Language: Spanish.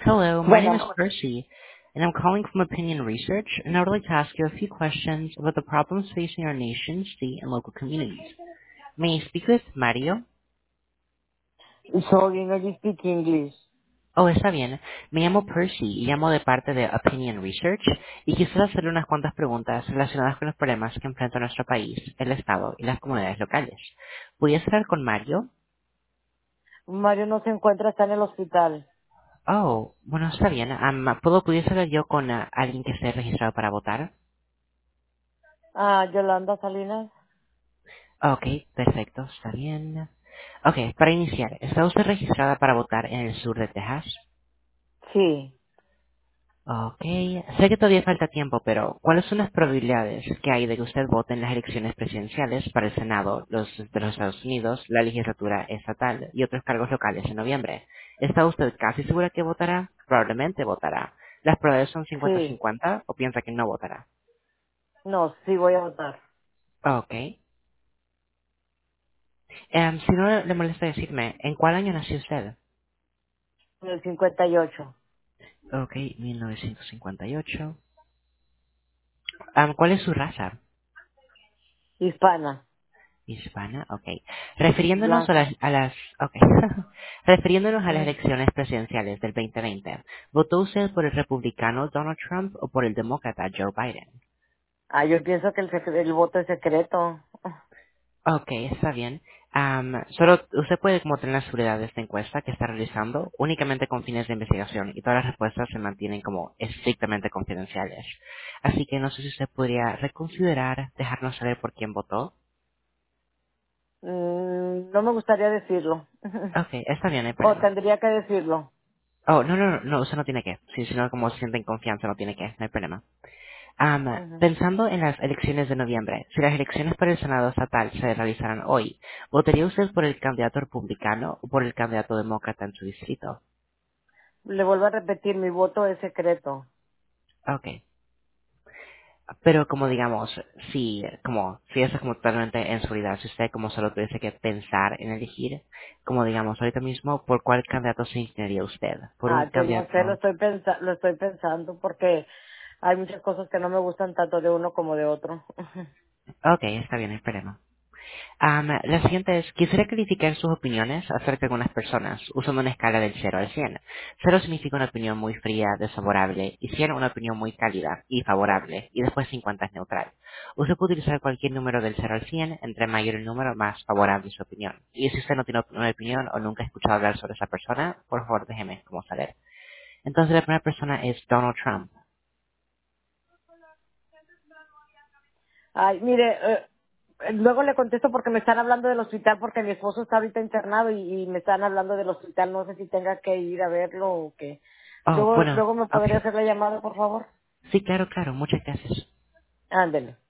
Hello, my name is Bueno, Percy, and I'm calling from Opinion Research, and I would like to ask you a few questions about the problems facing our nation, state, and local communities. May I speak with Mario? sorry, no you speak English. Oh, está bien. Me llamo Percy y llamo de parte de Opinion Research y quisiera hacerle unas cuantas preguntas relacionadas con los problemas que enfrenta nuestro país, el Estado y las comunidades locales. ¿Podría hablar con Mario? Mario no se encuentra, está en el hospital. Oh, bueno, está bien. ¿Pudiese hablar yo con alguien que esté registrado para votar? Ah, Yolanda Salinas. Ok, perfecto, está bien. Ok, para iniciar, ¿está usted registrada para votar en el sur de Texas? Sí, Ok, sé que todavía falta tiempo, pero ¿cuáles son las probabilidades que hay de que usted vote en las elecciones presidenciales para el Senado de los Estados Unidos, la legislatura estatal y otros cargos locales en noviembre? ¿Está usted casi segura que votará? Probablemente votará. ¿Las probabilidades son sí. 50-50 o piensa que no votará? No, sí voy a votar. Ok. Si no le molesta decirme, ¿en cuál año nació usted? En el 58. Ok, 1958. ¿Cuál es su raza? Hispana. Hispana, ok. Refiriéndonos Blanca. ok. Refiriéndonos a las Mm. elecciones presidenciales del 2020, ¿votó usted por el republicano Donald Trump o por el demócrata Joe Biden? Ah, yo pienso que el voto es secreto. Ok, está bien. Solo usted puede como tener la seguridad de esta encuesta que está realizando únicamente con fines de investigación y todas las respuestas se mantienen como estrictamente confidenciales. Así que no sé si usted podría reconsiderar dejarnos saber por quién votó. No me gustaría decirlo. Ok, está bien, no hay O problema. tendría que decirlo. Oh, no, usted no tiene que. Sí, si no, como se siente en confianza, no tiene que, no hay problema. Ujú. Pensando en las elecciones de noviembre, si las elecciones para el Senado estatal se realizaran hoy, ¿votaría usted por el candidato republicano o por el candidato demócrata en su distrito? Le vuelvo a repetir, mi voto es secreto. Ok. Pero como digamos, si eso es como totalmente en seguridad, si usted como solo tuviese que pensar en elegir, como digamos ahorita mismo, ¿por cuál candidato se inclinaría usted? ¿Por un Ah, pues no sé, candidato? lo estoy pensando porque hay muchas cosas que no me gustan tanto de uno como de otro. Ok, está bien, esperemos. La siguiente es, quisiera calificar sus opiniones acerca de algunas personas usando una escala del 0 al 100. 0 significa una opinión muy fría, desfavorable, y 100 una opinión muy cálida y favorable, y después 50 es neutral. Usted puede utilizar cualquier número del 0 al 100, entre mayor el número, más favorable su opinión. Y si usted no tiene una opinión o nunca ha escuchado hablar sobre esa persona, por favor déjeme como saber. Entonces la primera persona es Donald Trump. Ay, mire, luego le contesto porque me están hablando del hospital porque mi esposo está ahorita internado y me están hablando del hospital. No sé si tenga que ir a verlo o qué. Oh, bueno, Luego me ok. podría hacer la llamada, por favor. Sí, claro, muchas gracias. Ándele.